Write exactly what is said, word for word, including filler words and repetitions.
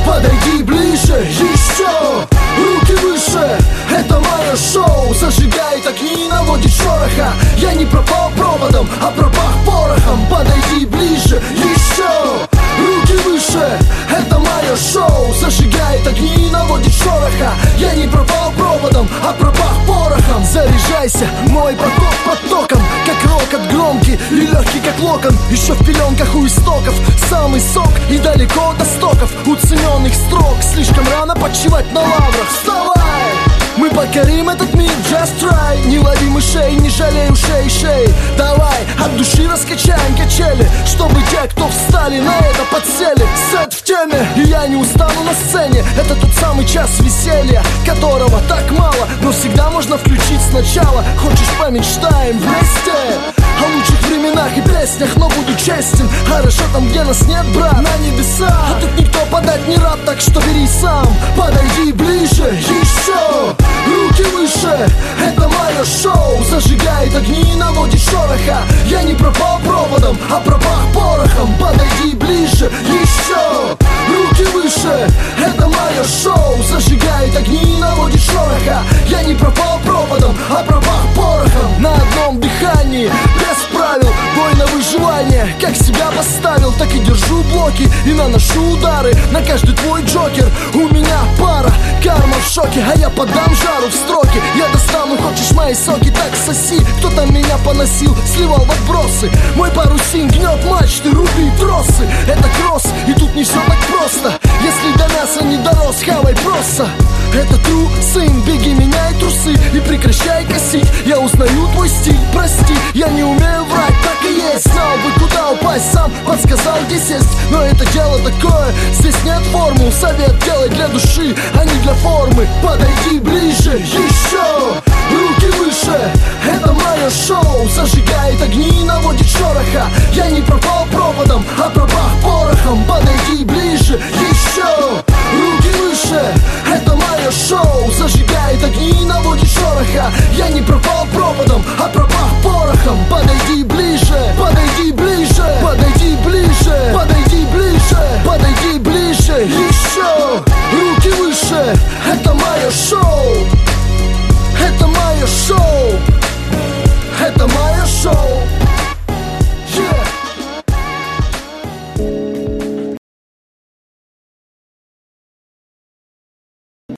подойди ближе, еще. Руки выше, это мое шоу. Зажигает огни, наводит шороха. Я не пропал проводом, а пропах порохом. Подойди ближе, еще. Руки выше, это мое шоу. Зажигает огни, наводит шороха. Я не пропал проводом, а пропах порохом. Заряжайся, мой поток потоком, как рокот громкий и легкий, как локон. Еще в пеленках у истоков самый сок и далеко до стоков уцененных строк. Слишком рано почивать на лаврах. Вставай! Мы покорим этот мир, just try. Не лови мышей, не жалей ушей, шеи. Давай, от души раскачаем качели, чтобы те, кто встали на это, подсели. Сет в теме, и я не устану на сцене. Это тот самый час веселья, которого так мало, но всегда можно включить сначала. Хочешь, помечтаем вместе о лучших временах и песнях, но буду честен, хорошо там, где нас нет, брат, на небеса. А тут никто подать не рад, так что бери сам. Подойди ближе, еще. Руки выше, это мое шоу. Зажигает огни, наводит шороха. Я не пропал проводом, а пропах порохом. Подойди ближе, еще. Руки выше, это мое шоу. Зажигает огни, наводит шороха. Я не пропал проводом, а пропах порохом. На одном дыхании, без правил, бой на выживание. Как себя поставил, так и держу блоки и наношу удары на каждый твой джокер. У меня пара, карма в шоке, а я подам жару в строке. Я достану, хочешь мои соки, так соси. Кто там меня поносил, сливал в отбросы. Мой парусин гнет мачты, руби тросы. Это кросс, и тут не все так просто. Если до мяса не дорос, хавай просто. Это true, сын, беги, меняй трусы и прекращай косить. Я узнаю твой стиль, прости, я не умею врать, так и есть. Знал бы, куда упасть, сам подсказал, где сесть. Но это дело такое, здесь нет формул. Совет делай для души, а не для формы. Подойди ближе, еще. Руки выше, это мое шоу. Зажигает огни, наводит шороха. Я не пропал